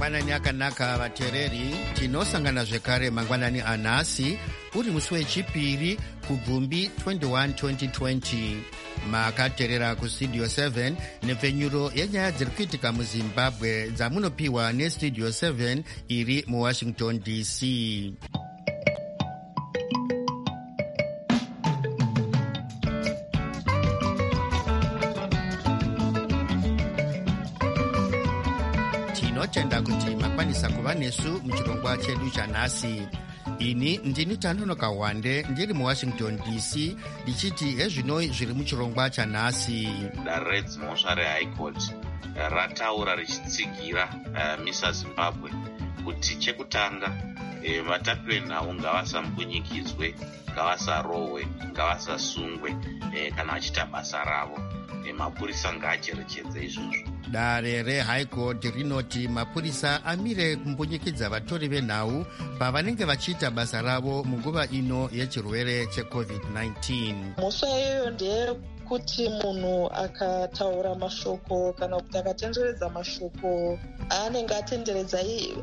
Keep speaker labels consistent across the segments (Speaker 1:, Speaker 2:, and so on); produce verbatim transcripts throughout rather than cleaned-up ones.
Speaker 1: mangwanani akanaka vateereri, tinosangana zvekare mangwanani anhasi uri musi wechipiri kubvumbi twenty-one twenty twenty. Makateerera kustudio seven nepfenyuro yenyaya dziri kuitika muzimbabwe dzamunopiwa nestudio seven iri muwashington D C. Tinotenda kuti makwanisa kuva nesu muchirongwa chedu chanhasi. Ini ndini Tanonoka Wande ndiri muwashington D C ndichiti ezvino zviri muchirongwa chanhasi.
Speaker 2: Dare redzimhosva rehigh court rataura richitsigira uh, misa Zimbabwe kuti chekutanga eh, vatapire nhau ngavasambunyikidzwe, ngavasarohwe, ngavasasungwe eh, kana vachita basa ravo. Eh, mapurisa ngaacherechedze izvozvo.
Speaker 1: Dare rehigh court rinoti mapurisa amire kumbunyikidza vatori venhau pavanenge vachiita basa ravo munguva ino yechirwere checovid nineteen.
Speaker 3: Mhosva iyoyo ndeyekuti munhu akataura mashoko kana kuti akatenderedza mashoko aanenge atenderedza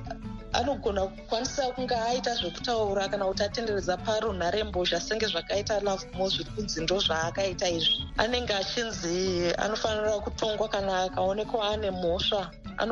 Speaker 3: anogona kukwanisa kunge aita zvekutaura kana kuti atenderedza parunharembozha senge zvakaita love mo zviri kunzi ndo zvaakaita izvi. Anenge achinzi anofanira kutongwa kana akaonekwa ane mhosva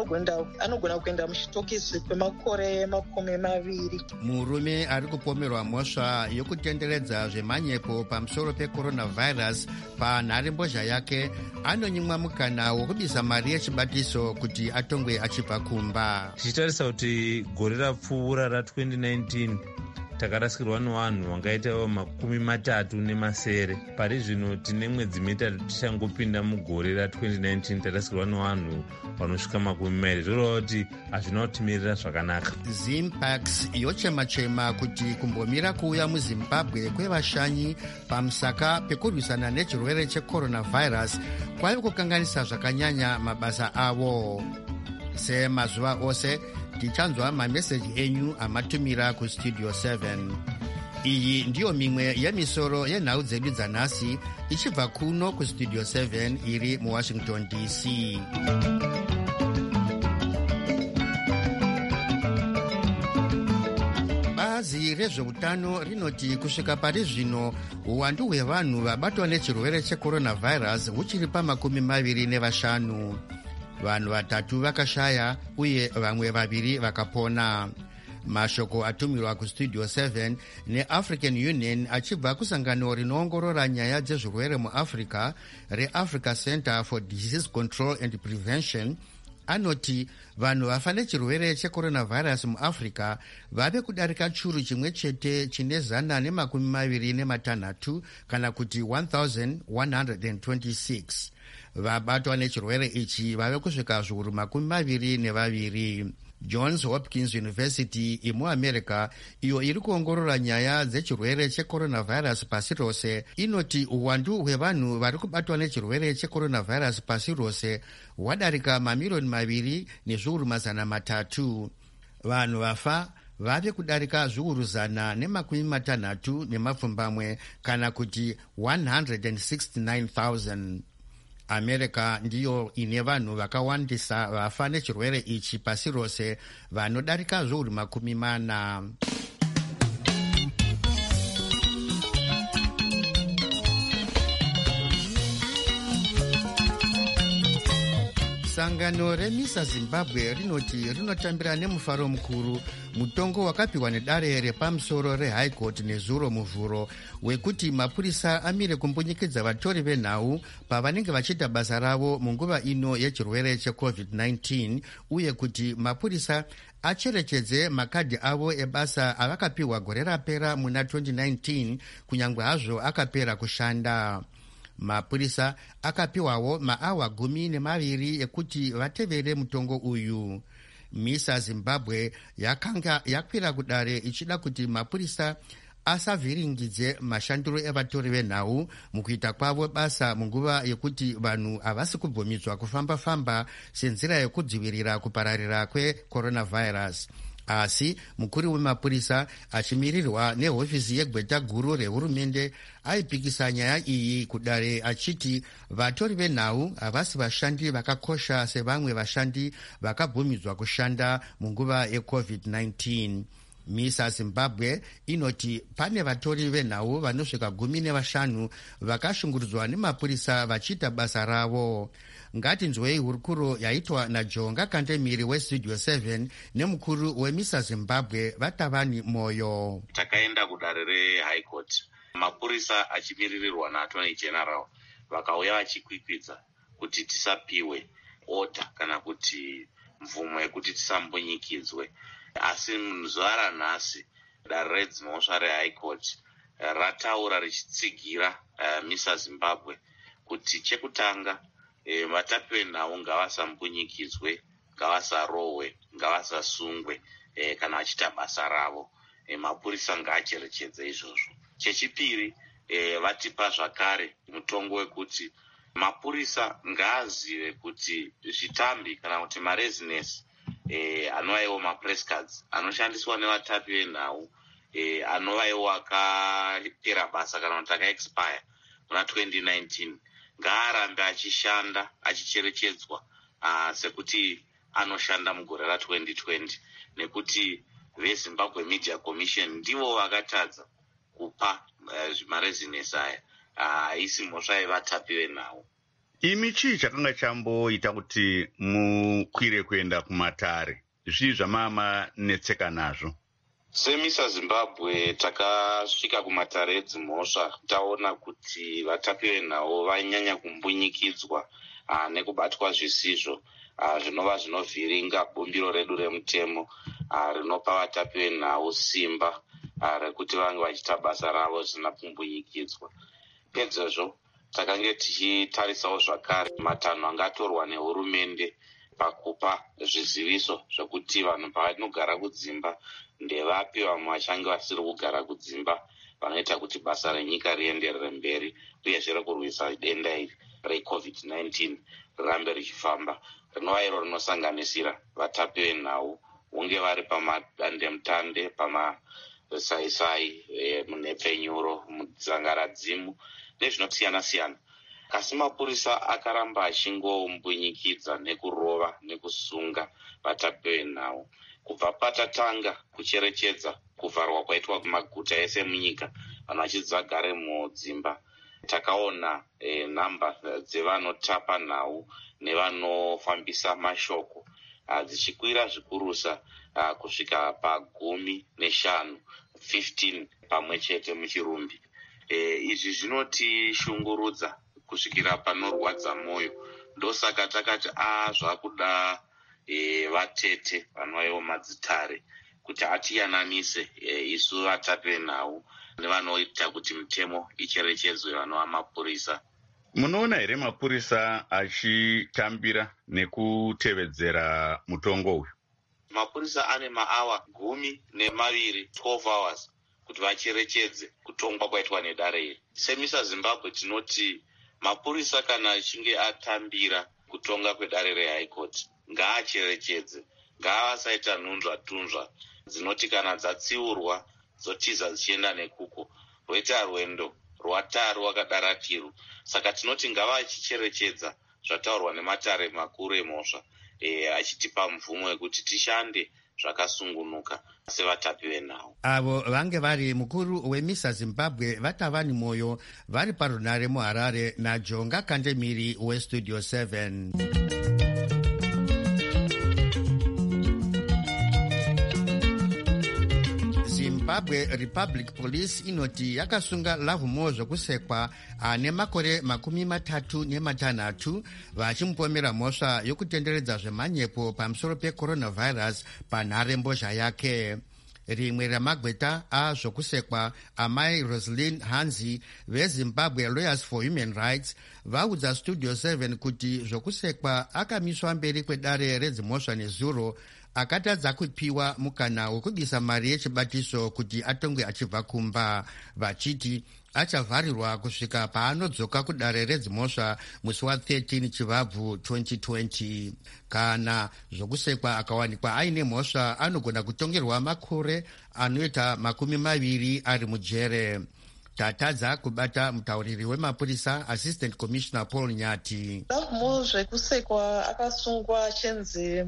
Speaker 3: anogona kuenda muchitokisi kwemakore makumi maviri.
Speaker 1: Murume ari kupomerwa mhosva yokutenderedza zvemanyepo pamusoro pecoronavirus panharembozha yake anonyimwa mukana wokubisa mari yechibatiso kuti atongwe achibva kumba.
Speaker 4: Tichitarisa kuti gore rapfuura ra-twenty nineteen takarasikirwa nevanhu vangaita makumi matatu nemasere. Pari zvino tine mwedzi mitatu tichangopinda mugore ra-twenty nineteen tarasikirwa nevanhu vanosvika makumi mairi. Zvoreva kuti hazvina kutimirira zvakanaka.
Speaker 1: Zimpax yochema-chema kuti kumbomira kuuya muzimbabwe kwevashanyi pamusaka pekurwisana nechirwere checoronavirus kwaiva kukanganisa zvakanyanya mabasa avo. Semazuva ose tichanzwa mameseji enyu amatumira kustudio seven. Iyi ndiyo mimwe yemisoro yenhau dzedu dzanhasi ichibva kuno kustudio seven iri muwashington D C. Bazi rezveutano rinoti kusvika pari zvino uwandu hwevanhu vabatwa nechirwere checoronavirus huchiri pamakumi maviri nevashanu. Vanhu vatatu vakashaya uye vamwe vaviri vakapona. Mashoko atumirwa kustudio seven neAfrican Union achibva kusangano rinoongorora nyaya dzezvirwere muAfrica reAfrica Center for Disease Control and Prevention anoti vanhu vafa nechirwere checoronavirus muAfrica vave kudarika churu chimwe chete chine zana nemakumi maviri nematanhatu kana kuti one thousand one hundred twenty-six. Vabatwa nechirwere ichi vave kusvika zviuru makumi maviri nevaviri. Johns Hopkins University imuamerica iyo iri kuongorora nyaya dzechirwere checoronavirus pasi rose inoti uwandu hwevanhu vari kubatwa nechirwere checoronavirus pasi rose hwadarika mamiliyoni maviri nezviuru mazana matatu. Vanhu vafa vave kudarika zviuru zana nemakumi matanhatu nemapfumbamwe kana kuti one hundred sixty-nine thousand. America ndiyo ine vanhu vakawandisa vafa nechirwere ichi pasi rose vanodarika zviuru makumi mana. Sangano remisa Zimbabwe rinoti rinotambira nemufaro mukuru mutongo wakapiwa nedare repamusoro rehigh court nezuro muvhuro wekuti mapurisa amire kumbunyikidza vatori venhau pavanenge vachiita basa ravo munguva ino yechirwere checovid nineteen uye kuti mapurisa acherechedze makadhi avo ebasa avakapiwa gore rapera muna twenty nineteen kunyange hazvo akapera kushanda. Mapurisa akapiwawo maawa gumi nemaviri ekuti vatevere mutongo uyu. Misa Zimbabwe yakanga yakwira kudare ichida kuti mapurisa asavhiringidze mashandiro evatori venhau mukuita kwavo basa munguva yekuti vanhu havasi kubvumidzwa kufamba-famba senzira yekudzivirira kupararira kwecoronavirus. asi mukuru wemapurisa achimirirwa nehofisi yegweta guru rehurumende aipikisa nyaya iyi kudare achiti vatori venhau havasi vashandi vakakosha sevamwe vashandi vakabvumidzwa kushanda munguva yecovid nineteen. misa zimbabwe inoti pane vatori venhau vanosvika gumi nevashanu vakashungurudzwa nemapurisa vachiita basa ravo. ngatinzwei hurukuro yaitwa najonga kandemiri westudio seven nemukuru wemisa zimbabwe vatavani moyo.
Speaker 2: takaenda kudare rehigh court, mapurisa achimiririrwa naattorney general vakauya vachikwikwidza kuti tisapiwe order kana kuti mvumo yekuti tisambunyikidzwe. asi zuva ranhasi dare redzimhosva rehigh court rataura richitsigira uh, misa zimbabwe kuti chekutanga E, vatapi venhau ngavasambunyikidzwe, ngavasarohwe, ngavasasungwe e, kana vachita basa ravo. E, mapurisa ngaacherechedze izvozvo. Chechipiri, e, vatipa zvakare mutongo wekuti mapurisa ngaazive kuti zvitambi kana kuti marezinesi e, anovaiwo mapress cards anoshandiswa nevatapi venhau e, anovaiwo akapera basa kana kuti akaexpire muna twenty nineteen ngaarambe achishanda achicherechedzwa uh, sekuti anoshanda mugore ratwenty twenty nekuti vezimbabwe media commission ndivo vakatadza kupa uh, zvimarezinesi aya haisi uh, mhosva yevatapi venhau.
Speaker 5: imi chii chakanga chamboita kuti mukwire kuenda kumatare? zvii zvamamanetseka nazvo?
Speaker 2: semisa zimbabwe takasvika kumatare edzimhosva taona kuti vatapi venhau vanyanya kumbunyikidzwa uh, nekubatwa zvisizvo uh, zvinova zvinovhiringa bumbiro redu remutemo uh, rinopa vatapi venhau simba uh, rekuti vange vachiita basa ravo zvisina kumbunyikidzwa. pedzezvo takange tichitarisawo zvakare matanho angatorwa nehurumende pakupa zviziviso zvekuti vanhu pavanogara kudzimba ndevapi vamwe vachange vasiri kugara kudzimba vanoita kuti basa renyika rienderere mberi uyezve rekurwisa denda iri recovid nineteen rirambe richifamba, rinova iro rinosanganisira vatapi venhau hunge vari pamadandemutande, pamasaisai, e, munhepfenyuro, mudzangaradzimu nezvinosiyana-siyana. asi mapurisa akaramba achingombwinyikidza nekurova nekusunga vatapi venhau. kubva patatanga kucherechedza kuvharwa kwaitwa kumaguta ese munyika vanhu vachidzagare mudzimba, takaona e, nhamba dzevanotapa nhau nevanofambisa mashoko dzichikwira zvikurusa kusvika pagumi neshanu fifteen pamwe chete muchirumbi. E, izvi zvinotishungurudza kusvikira panorwadza mwoyo. ndosaka takati a zvakuda e, vatete vanovaiwo madzitare kuti atiyanamise e, isu vatapi venhau nevanoita kuti mutemo icherechedzwe vanova mapurisa.
Speaker 5: Munoona here mapurisa achitambira nekutevedzera mutongo uyu?
Speaker 2: Mapurisa ane maawa gumi nemaviri twelve hours kuti vacherechedze kutongwa kwaitwa nedare iri. Semisa Zimbabwe tinoti mapurisa kana achinge atambira kutonga kwedare reHigh Court ngaacherechedze, ngaavasaita nhunzva tunzva dzinoti kana dzatsiurwa dzotiza dzichienda nekuko roita rwendo rwatari wakadaratiro. Saka tinoti ngava achicherechedza zvataurwa nematare makuru emhosva e, achitipa mvumo yekuti tishande zvakasungunuka sevatapi venhau.
Speaker 1: Avo vange vari mukuru wemisa Zimbabwe vatavani moyo vari parunare muHarare naJonga Kandemiri weStudio seven. Zimbabwe Republic Police inoti yakasunga Lavumo zvokusekwa ane makore makumi matatu nematanhatu vachimupomera mhosva yokutenderedza zvemanyepo pamusoro pecoronavirus panharembozha yake. Rimwe ramagweta azvokusekwa amai Roslyn Hanzi veZimbabwe Lawyers for Human Rights vaudza Studio seven kuti zvokusekwa akamiswa mberi kwedare redzimhosva nezuro akatadza kupiwa mukana wekubisa mari yechibatiso kuti atongwe achibva kumba, vachiti achavharirwa kusvika paanodzoka kudare redzimhosva musi wa13 chivabvu twenty twenty. Kana zvokusekwa akawanikwa aine mhosva, anogona kutongerwa makore anoita makumi maviri ari mujere. Tatadza kubata mutauriri wemapurisa Assistant Commissioner Paul Nyati.
Speaker 3: Mu zvekusekwa akasungwa achinzi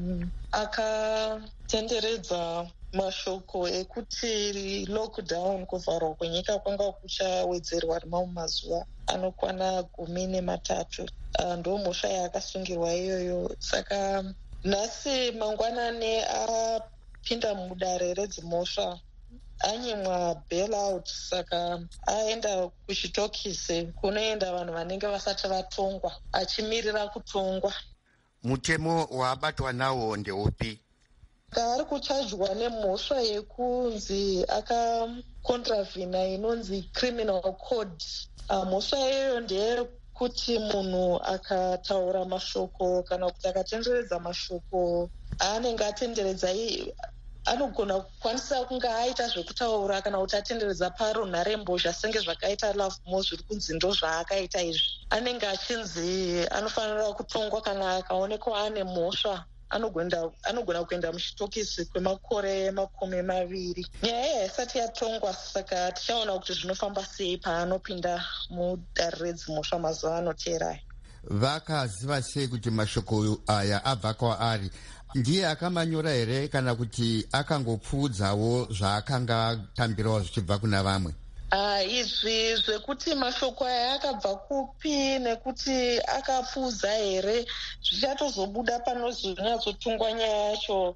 Speaker 3: akatenderedza mashoko ekuti lockdown, kuvharwa kwenyika kwanga kuchawedzerwa rimwe mazuva anokwana gumi nematatu. Ndo mhosva yaakasungirwa iyoyo. Saka nhasi mangwanani apinda mudare redzimhosva, anyimwa bail out, saka aenda kuchitokisi kunoenda vanhu vanenge vasati vatongwa, achimirira kutongwa.
Speaker 1: Mutemo waabatwa nawo ndeupi?
Speaker 3: Ari kuchajwa nemhosva yekunzi akakontravhina inonzi criminal code. Mhosva iyoyo ndeyekuti munhu akataura mashoko kana kuti akatenderedza mashoko aanenge atenderedza anogona kukwanisa kunge aita zvekutaura kana kuti atenderedza parunharembozha senge zvakaita Love More zviri kunzi ndo zvaakaita izvi. Anenge achinzi anofanira kutongwa kana akaonekwa ane mhosva, anogona kuenda muchitokisi kwemakore makumi maviri. Nyaya iyi haisati yatongwa, saka tichaona kuti zvinofamba sei paanopinda mudare redzimhosva mazuva anoteera.
Speaker 1: Vakaziva sei kuti mashoko aya abva kwaari? Ndiye akamanyora here kana kuti akangopfuudzawo zvaakanga atambirawo zvichibva kuna vamwe?
Speaker 3: Uh, izvi zvekuti mashoko aya akabva kupi nekuti akapfuudza here zvichatozobuda panozonyatsotungwa nyaya yacho.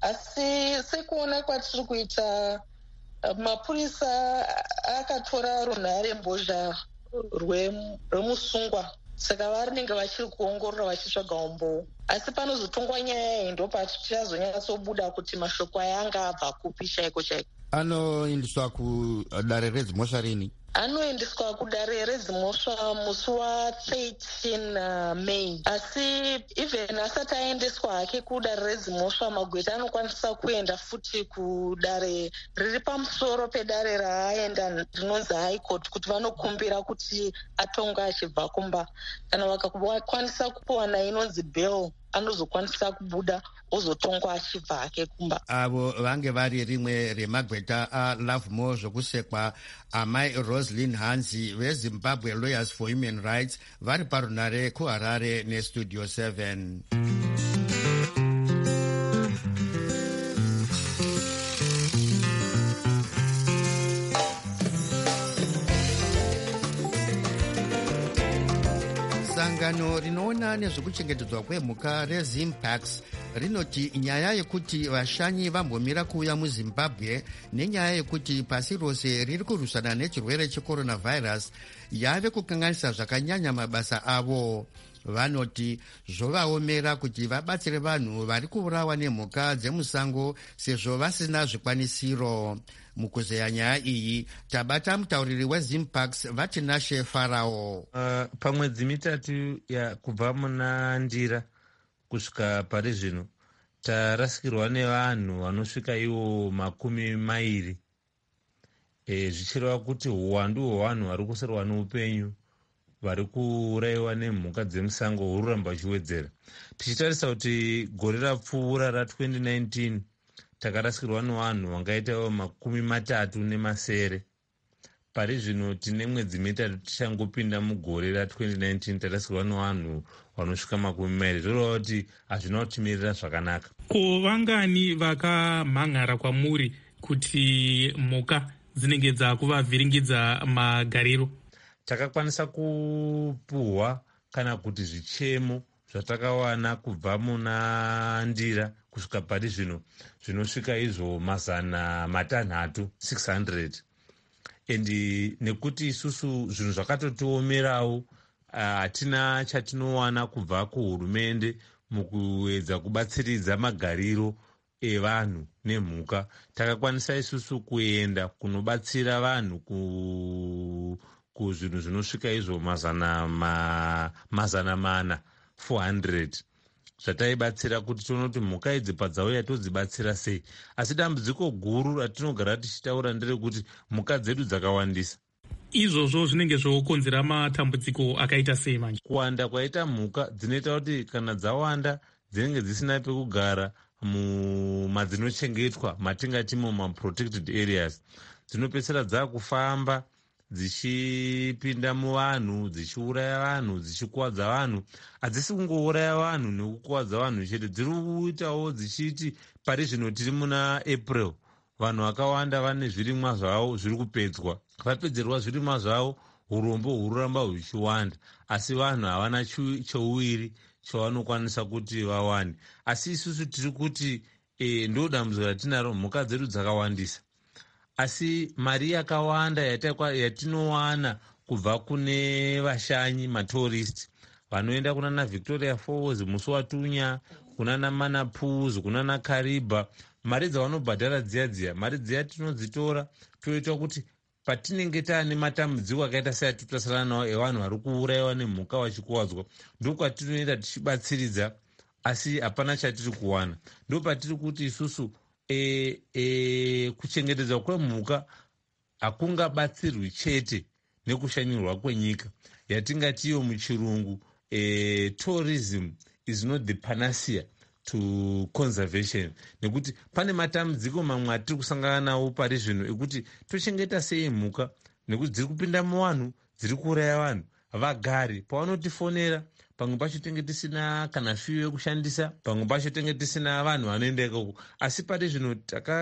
Speaker 3: Asi sekuona kwatiri kuita, uh, mapurisa akatora runharembozha rwemusungwa, saka vanenge vachiri kuongorora vachitsvaga umboo. Asi panozotongwa nyaya iyi ndo pachazonyatsobuda kuti mashoko aya anga abva kupi chaiko chaiko.
Speaker 1: Anoendeswa kudare redzimhosva rini?
Speaker 3: Anoendeswa kudare redzimhosva musi wa13 uh, May. Asi even asati aendeswa hake kudare redzimhosva, magweta anokwanisa kuenda futi kudare riri pamusoro pedare raaenda rinonzi High Court kuti vanokumbira kuti atonga achibva kumba. Kana vakakwanisa kuwana inonzi bail, anozokwanisa kubuda ozotongwa achibva hake kumba.
Speaker 1: Avo vange vari rimwe remagweta aLove More zvokusekwa, amai Roslyn Hanzi veZimbabwe Lawyers for Human Rights vari parunare kuHarare neStudio seven. Sangano rinoona nezvekuchengetedzwa kwemhuka reZimpax rinoti nyaya yekuti vashanyi vambomira kuuya muZimbabwe nenyaya yekuti pasi rose riri kurwisana nechirwere checoronavirus yave kukanganisa zvakanyanya mabasa avo. Vanoti zvovaomera kuti vabatsire vanhu vari kuurawa nemhuka dzemusango sezvo vasina zvikwanisiro. Mukuzeya nyaya iyi tabata mutauriri weZimpax Vatinashe Farao.
Speaker 4: Uh, pamwedzi mitatu ya kubva muna Ndira kusvika pari zvino tarasikirwa nevanhu vanosvika ivo makumi mairi. E, zvichireva kuti uwandu hwevanhu vari kuserwa neupenyu vari kuurayiwa nemhuka dzemusango huri kuramba vachiwedzera. Tichitarisa kuti gore rapfuura ra20 nineteen takarasikirwa nevanhu vangaita makumi matatu nemasere. Pari zvino tine mwedzi mitatu tichangopinda mugore ra20 nineteen tarasikirwa nevanhu vanosvika makumi mairi. Zvoreva kuti hazvina kutimirira zvakanaka.
Speaker 6: Ko vangani vakamhan'ara kwamuri kuti mhuka dzinenge dzakuvavhiringidza magariro?
Speaker 4: Takakwanisa kupuhwa kana kuti zvichemo zvatakawana kubva muna Ndira kusvika pari zvino zvinosvika izvo mazana matanhatu six hundred. Endi nekuti isusu zvinhu zvakatotiomerawo, hatina uh, chatinowana kubva kuhurumende mukuedza kubatsiridza magariro evanhu nemhuka. Takakwanisa isusu kuenda kunobatsira vanhu ku kuzvinhu zvinosvika izvo mazana ma, mazana mana four hundred. zvataibatsira kuti tione kuti mhuka idzi padzauya todzibatsira sei. Asi dambudziko guru ratinogara tichitaura nderekuti mhuka dzedu dzakawandisa.
Speaker 6: Izvozvo zvinenge zvokonzera matambudziko akaita sei manje?
Speaker 4: Kuwanda kwaita mhuka dzinoita kuti kana dzawanda dzinenge dzisina pekugara mumadzinochengetwa matingati mumaprotected areas, dzinopedzisira dzakufamba dzichipinda muvanhu, dzichiuraya vanhu, dzichikuwadza vanhu. Hadzisi kungouraya vanhu nekukuwadza vanhu chete, dziri kuitawo dzichiti pari zvino tiri muna April, vanhu vakawanda vane zvirimwa zvavo zviri kupedzwa. Vapedzerwa zvirimwa zvavo, urombo hururamba huchiwanda, asi vanhu havana chouwiri chavanokwanisa kuti vawane. Asi isusu tiri kuti e, ndo dambudziko ratinaro, mhuka dzedu dzakawandisa. Asi mari yakawanda yatinowana kubva kune vashanyi, matourist vanoenda kunana Victoria Falls, musi watunya, kunana Mana Pools, kunana Kariba, mari dzavanobhadhara dziya dziya, mari dziya tinodzitora toita kuti patinenge taane matambudziko akaita seatitarisana nawo evanhu vari kuurayiwa nemhuka vachikuwadzwa, ndokwatinoenda tichibatsiridza, asi hapana chatiri kuwana. Ndo patiri kuti isusu e, e, kuchengetedzwa kwemhuka hakungabatsirwi chete nekushanyirwa kwenyika, yatingatiyo muchirungu e, tourism is not the panacea to conservation, nekuti pane matambudziko mamwe atiri kusangana nawo pari zvino ekuti tochengeta sei mhuka, nekuti dziri kupinda muvanhu, dziri kuuraya vanhu. Vagari pavanotifonera, pamwe pacho tenge tisina kana fiyo yekushandisa, pamwe pacho tenge tisina vanhu vanoenda ikoko. Asi pari zvino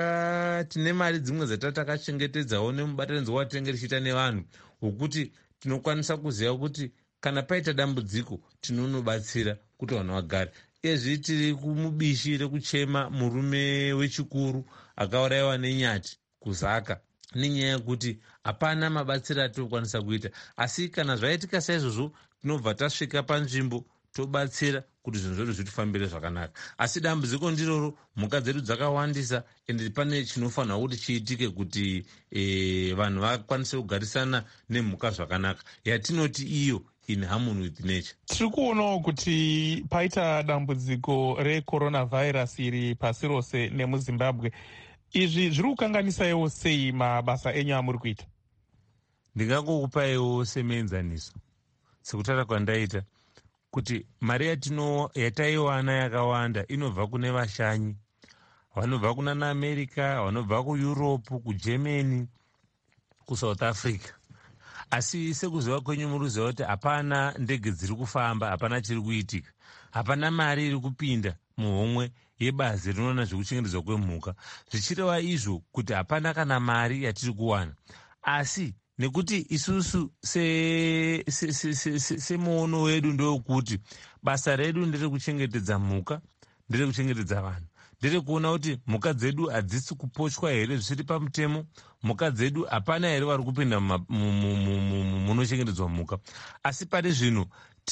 Speaker 4: tine mari dzimwe dzatatakachengetedzawo nemubatanidzwa watenge tichiita nevanhu, wokuti tinokwanisa kuziva kuti kana paita dambudziko tinonobatsira kuti vanhu vagare. Ezvi tiri kumubishi rekuchema murume wechikuru akaurayiwa nenyati kuzaka, nenyaya yekuti hapana mabatsiro atinokwanisa kuita. Asi kana zvaitika saizvozvo, tinobva tasvika panzvimbo tobatsira kuti zvinhu zvedu zvitifambire zvakanaka. Asi dambudziko ndiroro, mhuka dzedu dzakawandisa, ende pane chinofanirwa kuti chiitike kuti e, vanhu vakwanise kugarisana nemhuka zvakanaka, yatinoti iyo in harmony with nature.
Speaker 6: Tiri kuonawo kuti paita dambudziko recoronavirus iri pasi rose nemuzimbabwe. Izvi zviri kukanganisaiwo sei mabasa enyu amuri kuita?
Speaker 4: Ndingangokupaiwo semuenzaniso sekutaura kwandaita kuti mari yataiwana yakawanda inobva kune vashanyi vanobva kunana America, vanobva kuEurope, kuGermany, kuSouth Africa. Asi sekuziva kwenyu muruziva kuti hapana ndege dziri kufamba, hapana chiri kuitika, hapana mari iri kupinda muhomwe yebazi rinoona zvekuchengetedzwa kwemhuka. Zvichireva izvo kuti hapana kana mari yatiri kuwana. Asi nekuti isusu semuono se, se, se, se, se wedu ndokuti basa redu ndere kuchengetedza mhuka, ndere kuchengetedza vanhu, ndere kuona kuti mhuka dzedu hadzisi kupochwa here zvisiri pamutemo, mhuka dzedu hapana here vari kupinda munochengetedzwa mhuka. Asi pari zvino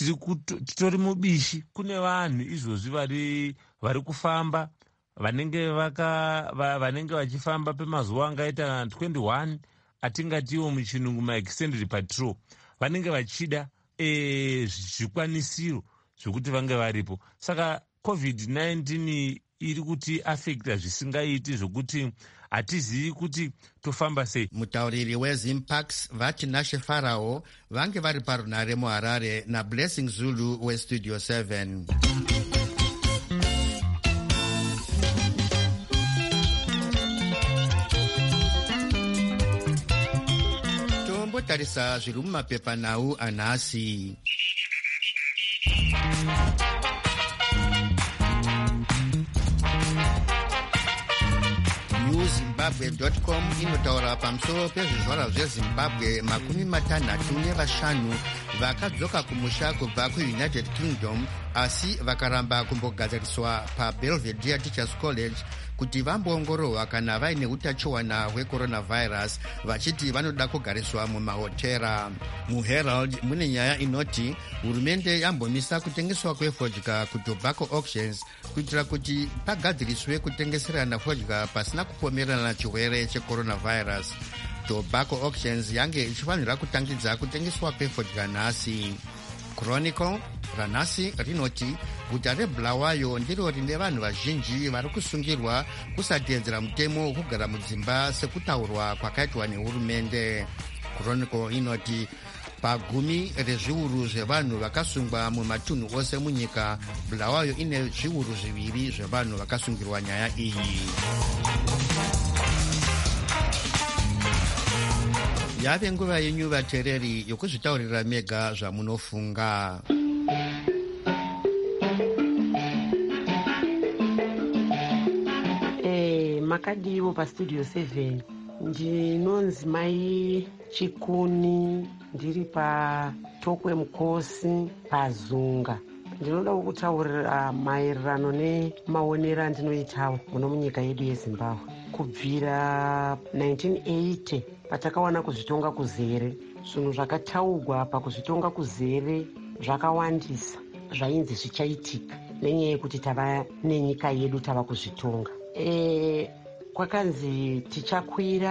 Speaker 4: titori mubishi, kune vanhu izvozvi vari vari kufamba vanenge vaka vanenge vachifamba pemazuva angaita twenty-one atingatiwo muchirungu ma-extended patrol, vanenge vachida e, zvikwanisiro zvokuti vange varipo. Saka covid nineteen iri kuti affecta zvisingaiti, zvokuti hatizivi kuti tofamba sei.
Speaker 1: Mutauriri weZimpax Vatinashe Farao vange vari parunare muHarare naBlessing Zulu weStudio seven. Tombotarisa zviri mumapepanhau anhasi. Zimbabwe dot com inotaura pamusoro pezvizvarwa zvezimbabwe makumi matanhatu nevashanu vakadzoka kumusha kubva kuunited kingdom asi vakaramba kumbogadziriswa pabelvedere Teachers College kuti vamboongororwa kana vaine utachiwana hwecoronavirus, vachiti vanoda kugariswa mumahotera. MuHerald mune nyaya inoti hurumende yambomisa kutengeswa kwefodya kutobacco auctions kuitira kuti pagadziriswe kutengeserana fodya pasina kupomerana na chirwere checoronavirus. Tobacco auctions yange ichifanira kutangidza kutengeswa kwefodya nhasi. Chronicle ranhasi rinoti guta rebulawayo ndiro rine vanhu vazhinji vari kusungirwa kusateedzera mutemo wokugara mudzimba sekutaurwa kwakaitwa nehurumende. Chronicle inoti pagumi rezviuru zvevanhu vakasungwa mumatunhu ose munyika, Bulawayo ine zviuru zviviri zvevanhu vakasungirwa nyaya iyi. Yave nguva yenyu vateereri yokuzvitaurira mega zvamunofunga.
Speaker 7: Eh, makadiwo pastudio seven. Ndinonzi Mai Chikuni, ndiri paTokwe Mukosi paZunga. Ndinoda kutaurira maererano nemaonero andinoitawo muno munyika yedu yeZimbabwe. Kubvira nineteen eighty patakawana kuzvitonga kuzere, zvinhu zvakataurwa pakuzvitonga kuzere zvakawandisa zvainzi zvichaitika nenyaya yekuti tava nenyika yedu tava kuzvitonga. E, kwakanzi tichakwira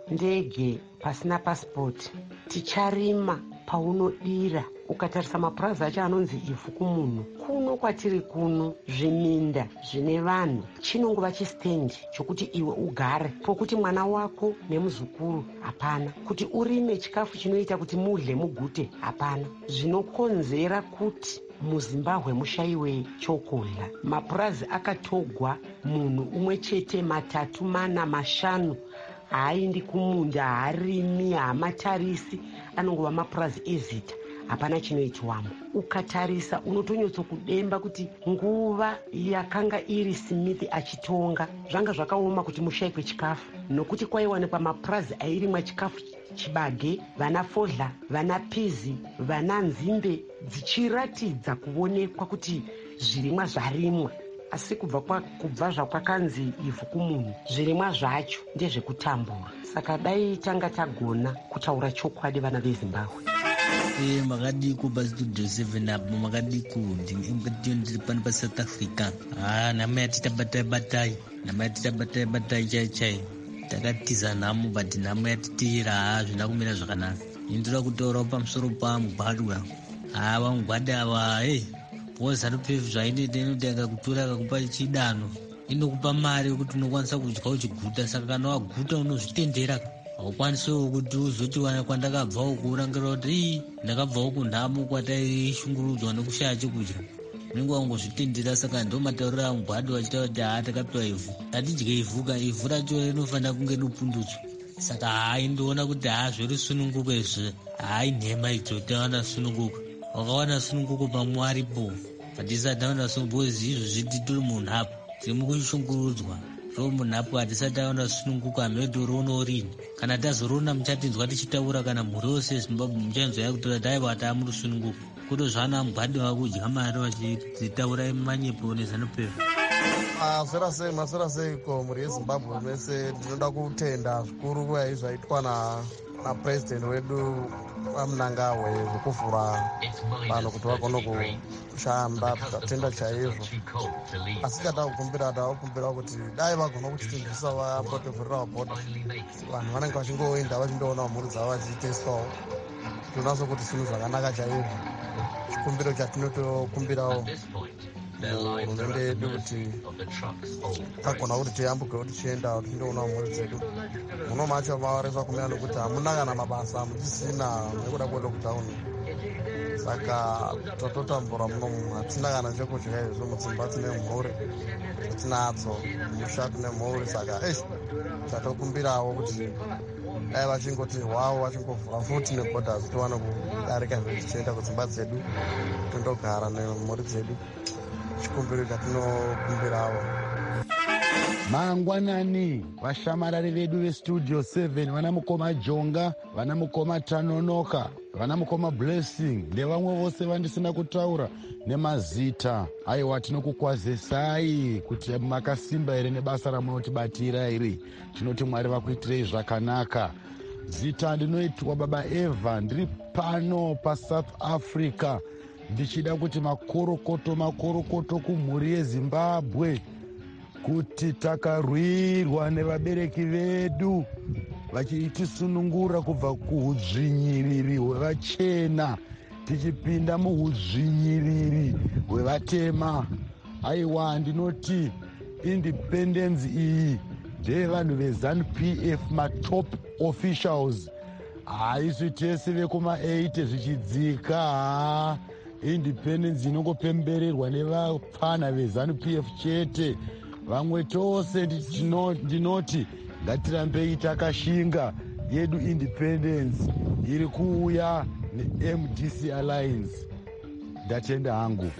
Speaker 7: ndege pasina pasipoti, ticharima paunodira. Ukatarisa mapurazi acho anonzi ivhu kumunhu. Kuno kwatiri kuno zviminda zvine vanhu chinongova chisitendi chokuti iwe ugare, pokuti mwana wako nemuzukuru hapana, kuti urime chikafu chinoita kuti mudle mugute hapana. Zvinokonzera kuti muZimbabwe mushayiwe chokudya. Mapurazi akatogwa munhu umwe chete, matatu, mana, mashanu, haaendi kumunda, haarimi, haamatarisi, anongova mapurazi ezita, hapana chinoitwamo. Ukatarisa unotonyotso-kudemba kuti nguva yakanga iri Smith achitonga zvanga zvakaoma kuti mushayikwe chikafu, nokuti kwaiwanikwa mapurazi airimwa chikafu chibage, vana fodla, vana pizi, vana nzimbe, dzichiratidza kuonekwa kuti zvirimwa zvarimwa. Asi kubva kwa kubva zvakwakanzi ivhu kumunhu, zvirimwa zvacho ndezvekutambura. Saka dai tanga tagona kutaura chokwadi vana veZimbabwe.
Speaker 8: Eh, makadiko pastudio seven apo makadiko ndiri pano paSouth Africa. Ah, nama yati tabatai batai, nama yati tabatai batai chai chai. Takatiza nhamo but nhamo yatitira hazvina kumira zvakanaka. Ndinoda kutaurawo pamusoro pamugwadwa. Ah, vamugwadwa ava eh boza rupefu zvainoita inotenga kutora akakupa chidano, inokupa mari yokuti unokwanisa kudya uchiguta. Saka kana waguta unozvitendera, haukwanisewo kuti uzoti kwandakabva uku urangira kuti ndakabva uku nhamo kwataishungurudzwa nekushaya chekudya. Unenge wangozvitendera. Saka ndo matauriro amugwadwa achita kuti haa takapiwa ivhu, hatidye ivhuka, ivhu racho rinofanira kunge ripundutswa. Saka hai ndoona kuti haa zverisununguko izvi, hai nhema idzo tawana sununguko. Wakawana sununguko pamwe aripo, hatisati taona sununguko izvi zviti tiri munhapo, tiri mukushungurudzwa. Ro munhapo hatisati taona sununguko, hamedorono urini. Kana tazorona muchatinzwa tichitaura, kana mhuri yose yeZimbabwe muchanzwa kuti daiwa taamuri sununguko. Kuto zvana mugwadwa vakudya mari vachitaura manyepo nezanupefu.
Speaker 9: Zvera sei masera sei ko mhuri yeZimbabwe mese. Ndinoda kutenda zvikuru kuya zvaitwa na napurezidendi wedu vaMnangagwa zvekuvhura vanhu kuti vakone kushanda, tatenda chaizvo. Asi chada kukumbira tavakumbira kuti dai vagona kuchitendesa vambotovhurira bhodha, vanhu vanenge vachingoenda vachindoona mhuri dzavo vachiteswawo. Tinonaso kuti zvinhu zvakanaka chaizvo. Chikumbiro chatinotokumbirawo hurumende yedu kuti tagona kuti tiyambuke tichienda tindoona mhuri dzedu. Muno macho mavaresa kumira nokuti hamuna kana mabasa muchisina nekuda kwedu kutauni. Saka tototambura muno, hatina kana chekudya izvo mudzimba tine mhuri dzatinadzo, musha tine mhuri. Saka eish tatokumbirawo kuti dai vachingoti hwavo vachingovhura futi nebhodha tiwane kudarika izvo tichienda kudzimba dzedu tindogara nemhuri dzedu. Chikumbiro chatinokumbirawo.
Speaker 10: Mangwanani vashamarari vedu vestudio seven, vana mukoma Jonga, vana mukoma Tanonoka, vana mukoma Blessing nevamwe vose vandisina kutaura nemazita. Aiwa, tinokukwazisai kuti makasimba here nebasa ramunotibatira iri. Tinoti Mwari vakuitirei zvakanaka. Zita ndinoitwa Baba Eva, ndiri pano paSouth Africa, ndichida kuti makorokoto makorokoto kumhuri yeZimbabwe kuti takarwirwa nevabereki vedu vachitisunungura kubva kuudzvinyiriri hwevachena tichipinda muhudzvinyiriri hwevatema. Aiwa, ndinoti independence iyi ndeyevanhu veZANU P F, matop officials. Haisi tese vekuma-eighty zvichidzika. Ha, independence inongopembererwa nevapfana veZANU P F chete. Vamwe tose ndinoti ngatirambei takashinga yedu independence iri kuuya ne-M D C Alliance. Ndatenda hangu.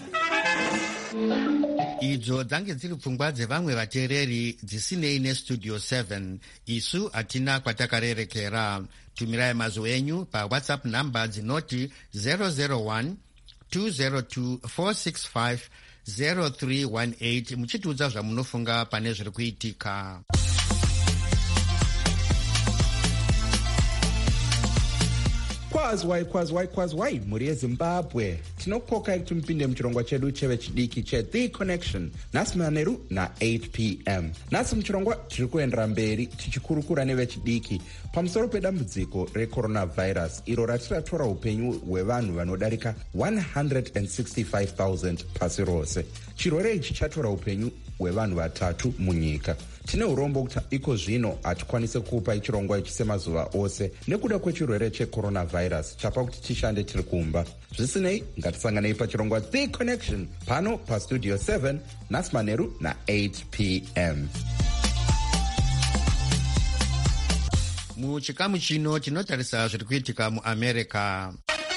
Speaker 1: Idzo dzange dziri pfungwa dzevamwe vateereri dzisinei nestudio seven. Isu hatina kwatakarerekera. Tumirai mazwi enyu pawhatsapp namba dzinoti zero zero one two zero two four six five zero three one eight muchitiudza zvamunofunga pane zviri kuitika.
Speaker 11: Kwazwai kwazwai kwazwai mhuri yeZimbabwe, tinokokai kuti mupinde muchirongwa chedu chevechidiki cheThe Connection nhasi manheru na-eight p m. Nhasi muchirongwa tiri kuendera mberi tichikurukura nevechidiki pamusoro pedambudziko recoronavirus iro ratiratora upenyu hwevanhu vanodarika one hundred sixty-five thousand pasi rose. Chirwere ichi chatora upenyu hwevanhu vatatu munyika. Tine urombo kuti iko zvino hatikwanise kupa ichirongwa ichi semazuva ose nekuda kwechirwere checoronavirus chapa kuti tishande tiri kumba. Zvisinei, ngatisanganei pachirongwa The Connection pano pastudio seven nhasi manheru na-eight p m.
Speaker 1: Muchikamu chino tinotarisa zviri kuitika muAmerica.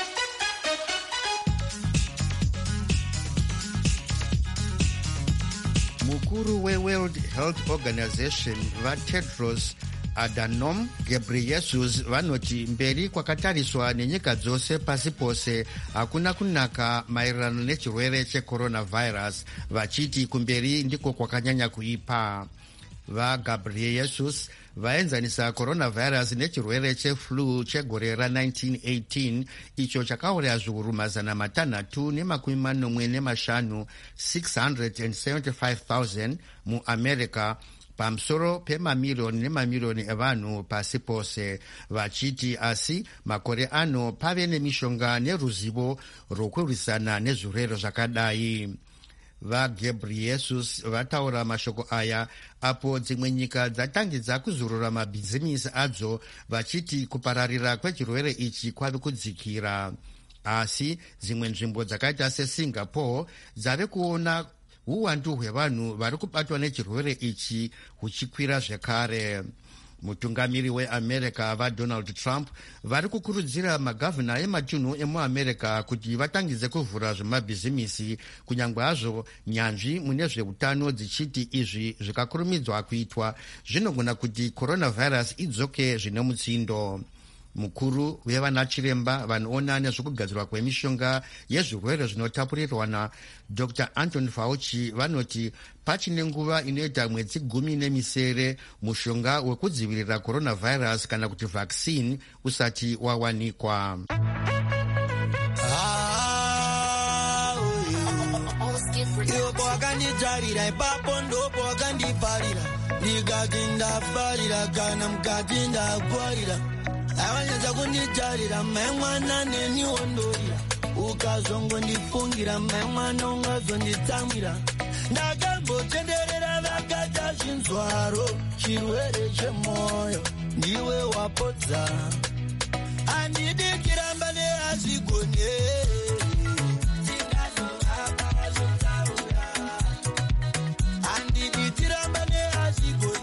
Speaker 1: Mukuru weWorld Health Organization vaTedros Adhanom Ghebreyesus vanoti mberi kwakatariswa nenyika dzose pasi pose hakuna kunaka maererano nechirwere checoronavirus, vachiti kumberi ndiko kwakanyanya kuipa. VaGhebreyesus vaenzanisa coronavirus nechirwere cheflu chegore ra-nineteen eighteen icho chakauraya zviuru mazana matanhatu nemakumi manomwe nemashanu six hundred seventy-five thousand muAmerica pamusoro pemamiriyoni nemamiriyoni evanhu pasi pose, vachiti asi makore ano pave nemishonga neruzivo rwokurwisana nezvirwere zvakadai. VaGhebreyesus vataura mashoko aya apo dzimwe nyika dzatangidza kuzurura mabhizimisi adzo vachiti kupararira kwechirwere ichi kwave kudzikira. Asi dzimwe nzvimbo dzakaita seSingapore dzave kuona uwandu hwevanhu vari kubatwa nechirwere ichi huchikwira zvekare. Mutungamiri weAmerica vaDonald Trump vari kukurudzira magavhana ematunhu emuAmerica kuti vatangidze kuvhura zvemabhizimisi kunyange hazvo nyanzvi mune zveutano dzichiti izvi zvikakurumidzwa kuitwa zvinogona kuti coronavirus idzoke zvine mutsindo. Mukuru wevanachiremba vanoona nezvekugadzirwa kwemishonga yezvirwere zvinotapurirwana Doctor Anthony Fauci vanoti pachine nguva inoita mwedzi gumi nemisere mushonga wekudzivirira coronavirus kana kuti vaccine usati wawanikwa.
Speaker 12: Avanyaza kunditarira maimwana neniondorira ukazongonifungira maimwana ungazonditsamwira ndakambotenderera vakata chinzwaro chirwere chemoyo ndiwe wapodza handidi kiramba neazvigone handidi tiramba neazvigone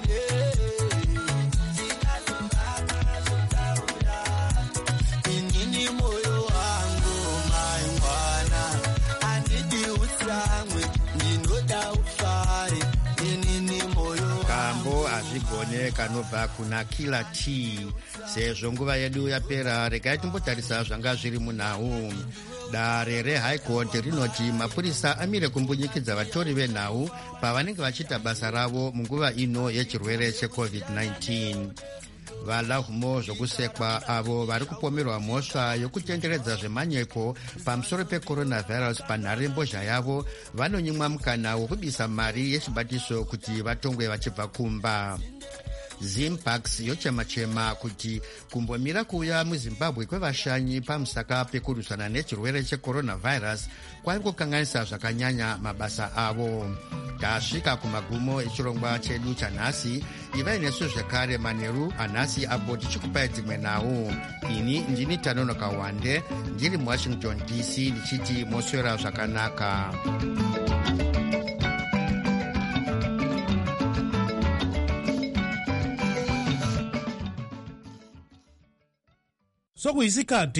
Speaker 1: zvigone kanobva kuna Killer T. Sezvo nguva yedu yapera, regai timbotarisa zvanga zviri munhau. Dare reHigh Court rinoti mapurisa amire kumbunyikidza vatori venhau pavanenge vachiita basa ravo munguva ino yechirwere checovid nineteen. Valahumo zvokusekwa avo vari kupomerwa mhosva yokutenderedza zvemanyepo pamusoro pecoronavirus panharembozha yavo vanonyimwa mukana wokubisa mari yechibatiso kuti vatongwe vachibva kumba. Zimpax yochema-chema kuti kumbomira kuuya muzimbabwe kwevashanyi pamusaka pekurwisana nechirwere checoronavirus kwari kukanganisa zvakanyanya mabasa avo. Tasvika kumagumo echirongwa chedu chanhasi. Ivai nesu zvekare manheru anhasi apo tichikupai dzimwe nhau. Ini ndini Tanonoka Wande ndiri muWashington D C ndichiti moswera zvakanaka.
Speaker 13: Sokuyisikhathi